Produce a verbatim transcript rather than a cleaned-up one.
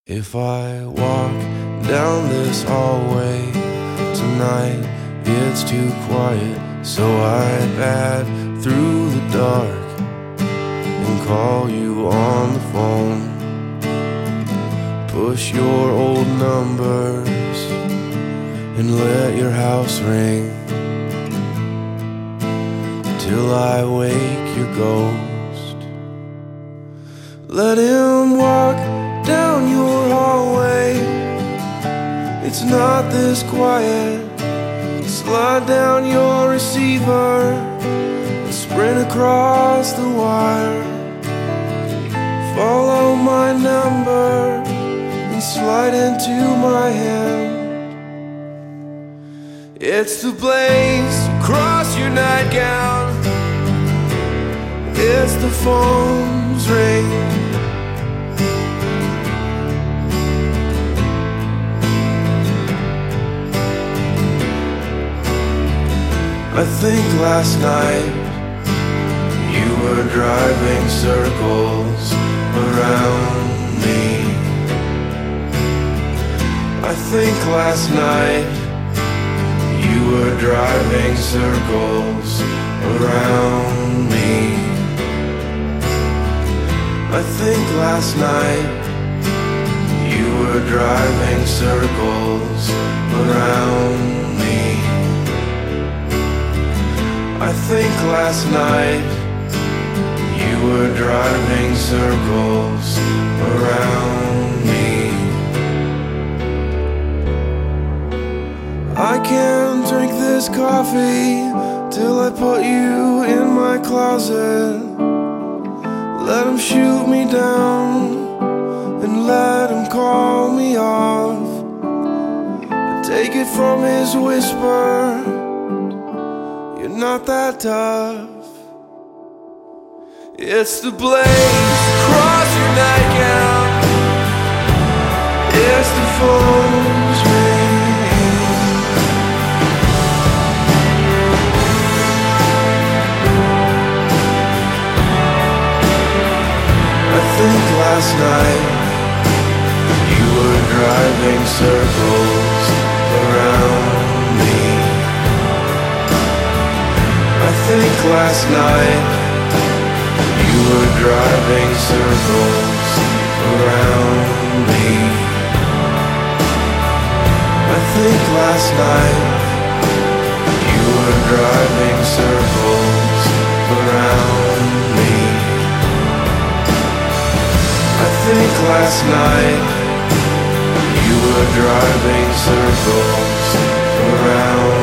If I walk down this hallway tonight, it's too quiet, so I bat through the dark and call you on the phone. Push your old numbers and let your house ring till I wake your ghost. Let him walk down your hallway, it's not this quiet. Slide down your receiver and sprint across the wire. Follow my number and slide into my hand. It's the blaze across your nightgown, it's the phone's ring. I think last night you were driving circles around me. I think last night you were driving circles around me. I think last night you were driving circles around me. I think last night you were driving circles around me. I can't drink this coffee till I put you in my closet. Let him shoot me down and let him call me off. Take it from his whisper, you're not that tough. It's the blaze across your nightgown, it's the phone's ring. I think last night you were driving circles around me. I think last night you were driving circles around me. I think last night you were driving circles around me. I think last night you were driving circles around me.